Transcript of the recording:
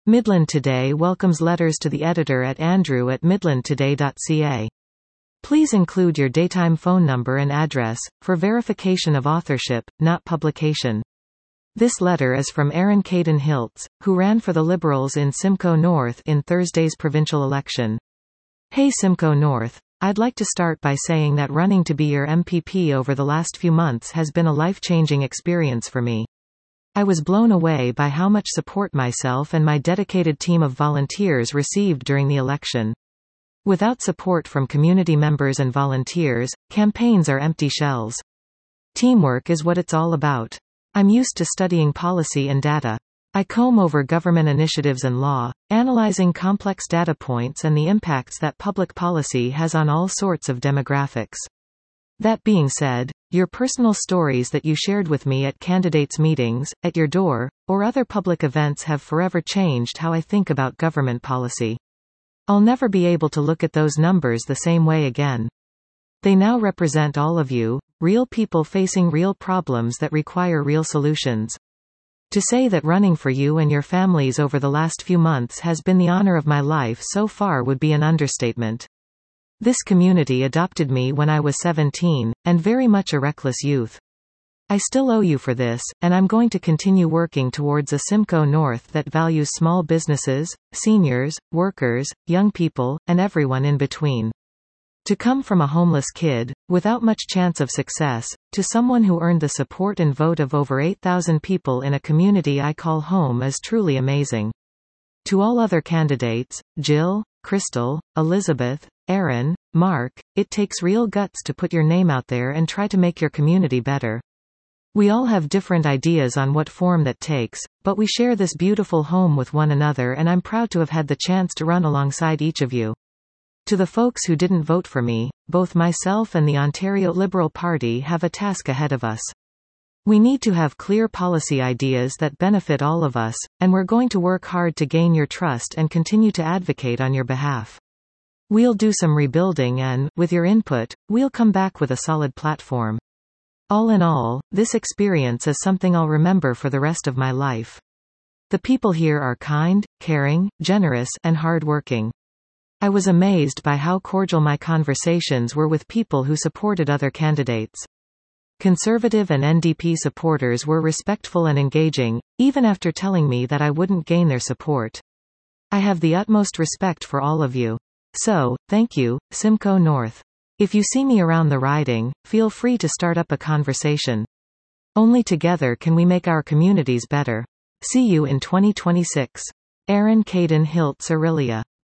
Midland Today welcomes letters to the editor at andrew@midlandtoday.ca. Please include your daytime phone number and address, for verification of authorship, not publication. This letter is from Aaron Caden Hiltz, who ran for the Liberals in Simcoe North in Thursday's provincial election. Hey Simcoe North. I'd like to start by saying that running to be your MPP over the last few months has been a life-changing experience for me. I was blown away by how much support myself and my dedicated team of volunteers received during the election. Without support from community members and volunteers, campaigns are empty shells. Teamwork is what it's all about. I'm used to studying policy and data. I comb over government initiatives and law, analyzing complex data points and the impacts that public policy has on all sorts of demographics. That being said, your personal stories that you shared with me at candidates' meetings, at your door, or other public events have forever changed how I think about government policy. I'll never be able to look at those numbers the same way again. They now represent all of you, real people facing real problems that require real solutions. To say that running for you and your families over the last few months has been the honor of my life so far would be an understatement. This community adopted me when I was 17, and very much a reckless youth. I still owe you for this, and I'm going to continue working towards a Simcoe North that values small businesses, seniors, workers, young people, and everyone in between. To come from a homeless kid, without much chance of success, to someone who earned the support and vote of over 8,000 people in a community I call home is truly amazing. To all other candidates, Jill, Crystal, Elizabeth, Aaron, Mark, it takes real guts to put your name out there and try to make your community better. We all have different ideas on what form that takes, but we share this beautiful home with one another, and I'm proud to have had the chance to run alongside each of you. To the folks who didn't vote for me, both myself and the Ontario Liberal Party have a task ahead of us. We need to have clear policy ideas that benefit all of us, and we're going to work hard to gain your trust and continue to advocate on your behalf. We'll do some rebuilding and, with your input, we'll come back with a solid platform. All in all, this experience is something I'll remember for the rest of my life. The people here are kind, caring, generous, and hard-working. I was amazed by how cordial my conversations were with people who supported other candidates. Conservative and NDP supporters were respectful and engaging, even after telling me that I wouldn't gain their support. I have the utmost respect for all of you. So, thank you, Simcoe North. If you see me around the riding, feel free to start up a conversation. Only together can we make our communities better. See you in 2026. Aaron Caden Hiltz, Aurelia.